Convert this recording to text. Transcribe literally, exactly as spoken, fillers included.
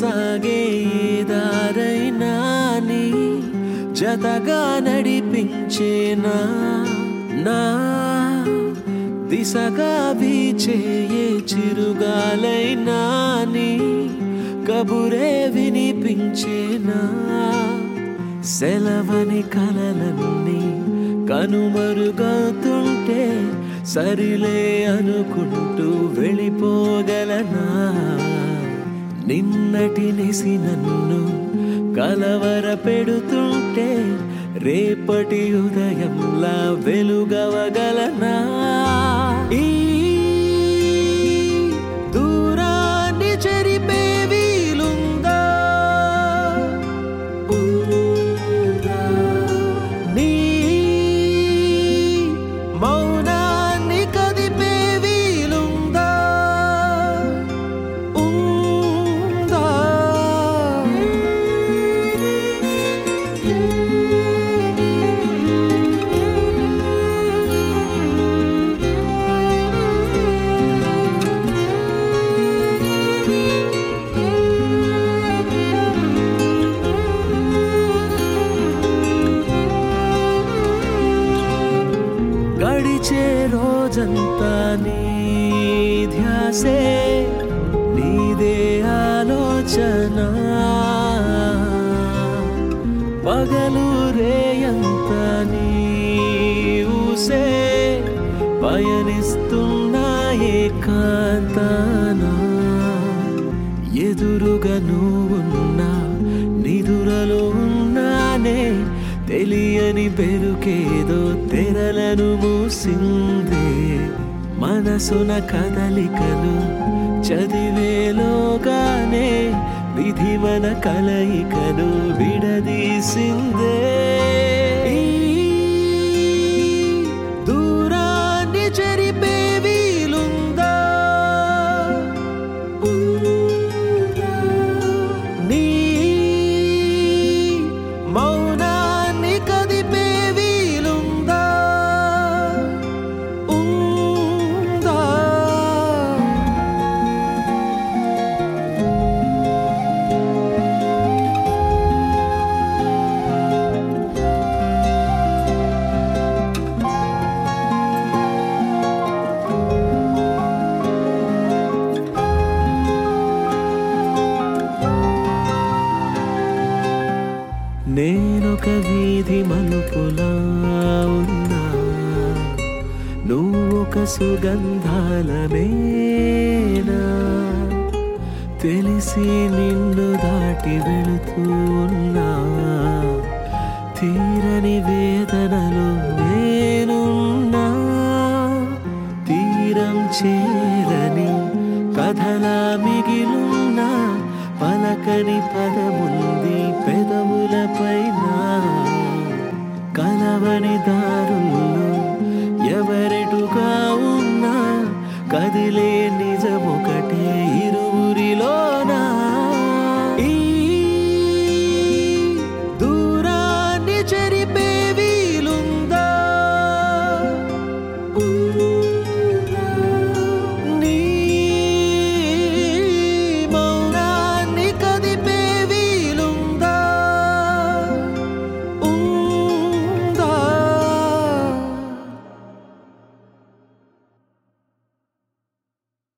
సాగే దారైనా నీ జతగా నడిపించేనా నా దిశగా వీచే చిరుగాలైనా నీ కబురే వినిపించేనా సెలవని కలలన్నీ కనుమరుగవుతుంటే సరిలే అనుకుంటూ వెళ్ళిపోగలనా నిన్నటి నిసి నన్ను కలవర పెడుతుంటే రేపటి ఉదయంలా వెలుగవగలనా ఈ దూరాన్ని చెరిపే వీలుందా నీ మౌనాన్ని కదిపే వీలుందా ఉందా గడిచే రోజంతా నీ ధ్యాసే నీదే ఆలోచన పగలు రేయంతా నీ ఊసే పయనిస్తున్నా ఏకాంతానా ఎదురుగా నువ్వున్నా నిదురలో ఉన్నానే తెలియని పెరుకేదో తెరలను మూసిందే మనసున కదలికలు చదివేలోగానే విధి మన కలయికను విడదీసిందే దూరాన్ని చెరిపే వీలుందా నీ మౌనాన్ని కదిపే వీలుందా ఉందా నేనొక వీధి మలుపులా ఉన్నా నువ్వొక సుగంధాలమేనా తెలిసి నిన్ను దాటి వెళుతూ ఉన్నా తీరని వేదనలో నేనున్నా తీరం చేరని కథలా మిగిలున్నా పలకని పద